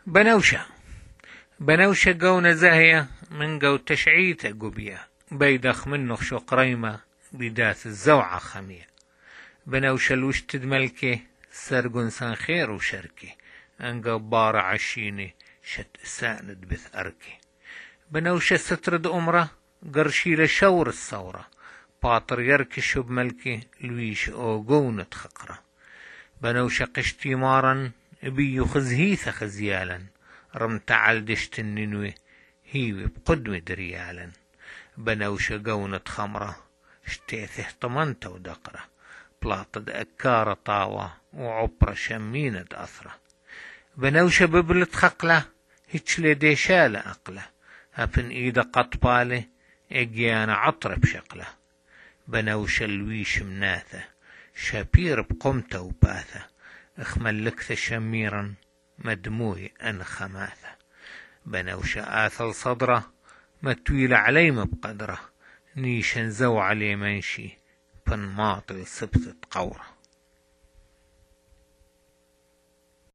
بنوشة قونة زاهية من قو تشعيته قبية، بيدخ منه شقريمة بداث الزوعة خمية. بنوشة الوشتد ملكي سرقن سان خير وشركي، انقو بارع عشيني شت ساند بث أركي. بنوشة سترد أمره قرشي لشور الثورة، باطر يركش بملكي لويش أو قونة خقرة. بنوشة قشتي مارا بيو خزهيث خزيالا، رمتعل دشت الننوي هيوي بقدم دريالا. بنوشة قونة خمرة اشتيثه طمنته ودقرة، بلاطد أكارة طاوة وعبرة شمينة أثرة. بنوشة ببلت خقلة هيتشلي ديشالة أقله، هبن إيدا قطبالي إجيانا عطرة بشقله. بنوشة الويش مناثة شابير بقمته وباثة، اخملكث شميرا مدموي أن خماثة. بنوشة آثل صدره متويل عليم بقدره، نيشن زو علي منشي فنماطل سبثة قوره.